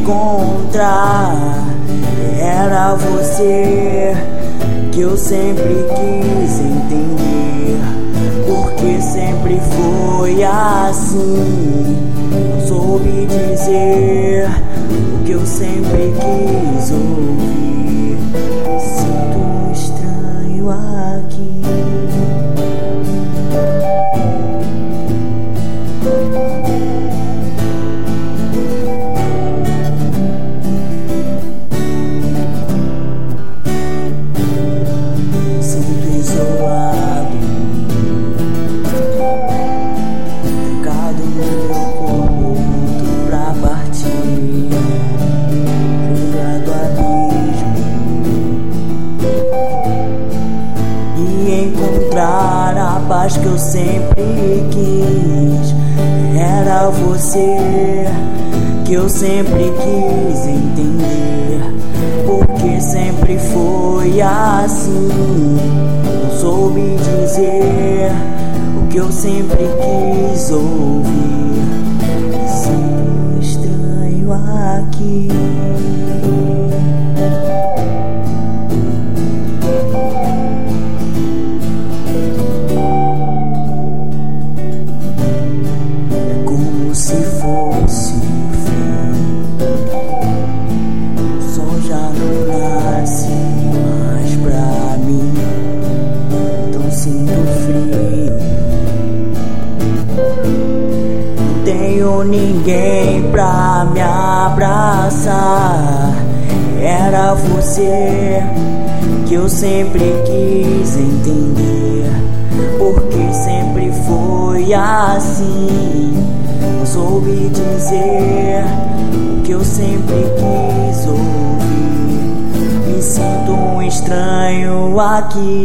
encontrar. Era você que eu sempre quis entender, porque sempre foi assim. Não soube dizer o que eu sempre quis ouvir. Sinto um estranho aqui. A paz que eu sempre quis. Era você que eu sempre quis entender, porque sempre foi assim. Não soube dizer o que eu sempre quis ouvir. Sinto estranho aqui. Se fosse o fim, o sol já não nasce mais pra mim, então sinto frio. Não tenho ninguém pra me abraçar. Era você que eu sempre quis entender, porque sempre foi assim. Não soube dizer o que eu sempre quis ouvir. Me sinto um estranho aqui.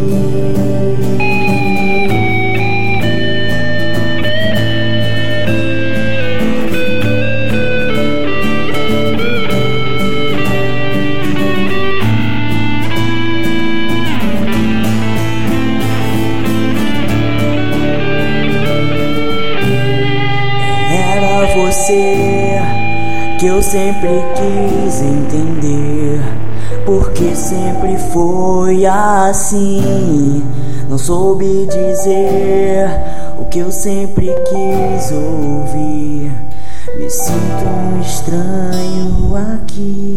Você que eu sempre quis entender, porque sempre foi assim. Não soube dizer o que eu sempre quis ouvir. Me sinto um estranho aqui.